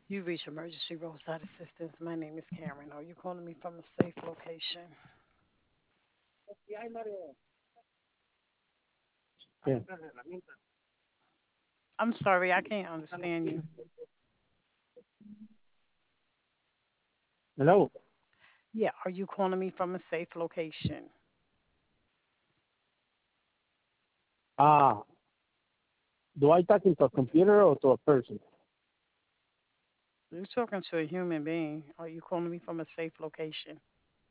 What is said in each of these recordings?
You reach emergency roadside assistance. My name is Karen. Are you calling me from a safe location? Yeah. I'm sorry, I can't understand you. Hello. Yeah, are you calling me from a safe location? Uh, do I talk into a computer or to a person? You're talking to a human being. Are you calling me from a safe location?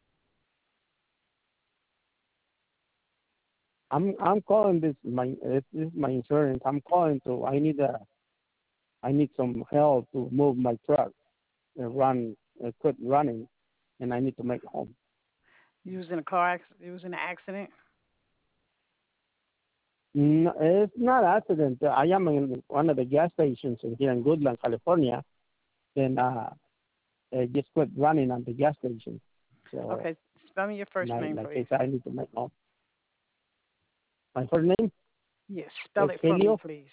I'm calling this is my insurance. I'm calling to I need some help to move my truck and quit running, and I need to make it home. You was you was in an accident? No, it's not accident. I am in one of the gas stations here in Goodland, California, and I just quit running at the gas station. So, Okay, spell me your first name, like I please. said, I need to make home. My first name Yes, spell is it for me, Helio. please.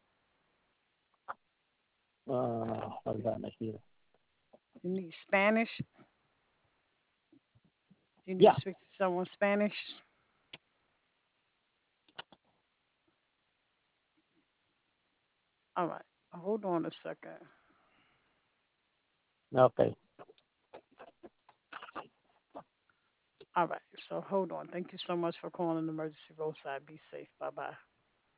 Hold on here. You need Spanish? You need Yeah. to speak to someone Spanish? All right, hold on a second. Okay. All right, so hold on. Thank you so much for calling emergency roadside. Be safe. Bye bye.